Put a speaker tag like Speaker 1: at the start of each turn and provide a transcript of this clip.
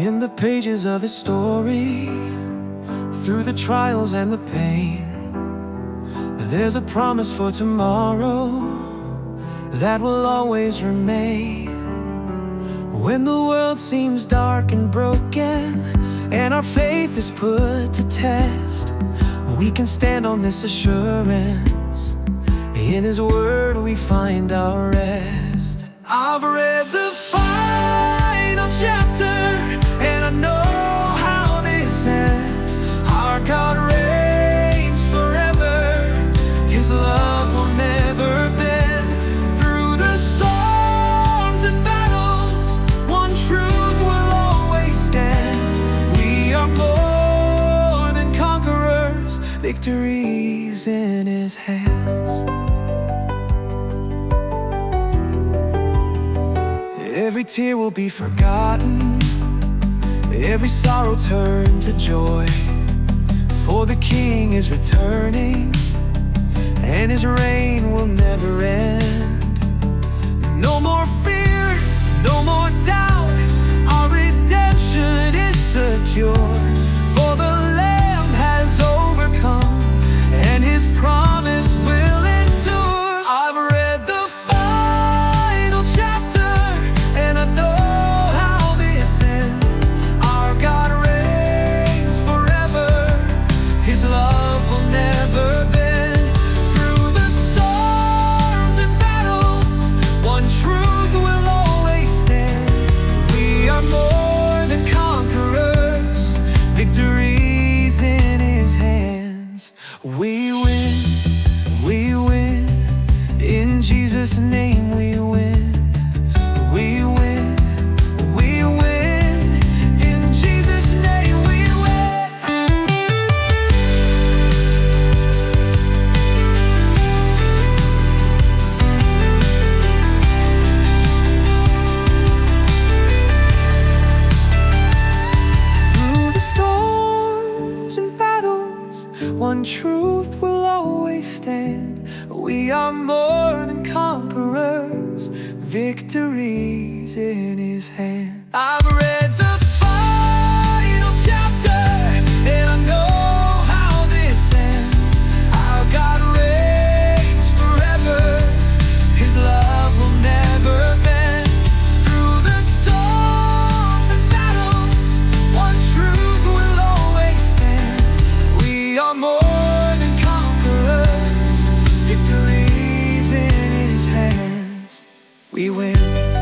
Speaker 1: In the pages of his story, through the trials and the pain, there's a promise for tomorrow that will always remain. When the world seems dark and broken, and our faith is put to test, we can stand on this assurance. In His word we find our rest. I've read the final chapter, and I know how this ends. Our God reigns forever, His love will never bend. Through the storms and battles, one truth will always stand. We are more than conquerors, victories in His hands. Every tear will be forgotten, every sorrow turned to joy. For the King is returning, and His reign will never end. No more fear, no more doubt, our redemption is secure. For the Lamb has overcome, and His promise will endure. I've read the final chapter, and I know how this ends. Our God reigns forever, His love will never bend. Through the storms and battles, one truth will always stand. We are more than conquerors, victories in His hands. We win, in Jesus' name we win. We win, in Jesus' name we win. Through the storms and battles, one truth will always stand. We are more than conquerors, victories in His hand. I've read the final chapter, and I know how this ends. Our God reigns forever, His love will never bend. Through the storms and battles, one truth will always stand. We are more than conquerors, victories in His hands. We win.